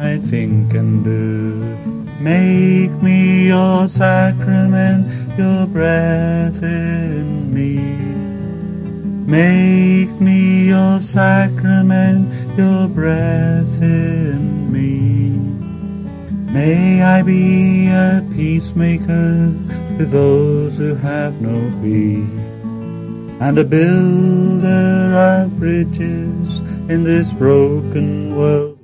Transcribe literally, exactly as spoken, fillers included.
I think and do. Make me your sacrament, your breath in me. Make me your sacrament, your breath in me. May I be a peacemaker to those who have no peace, and a builder of bridges in this broken world.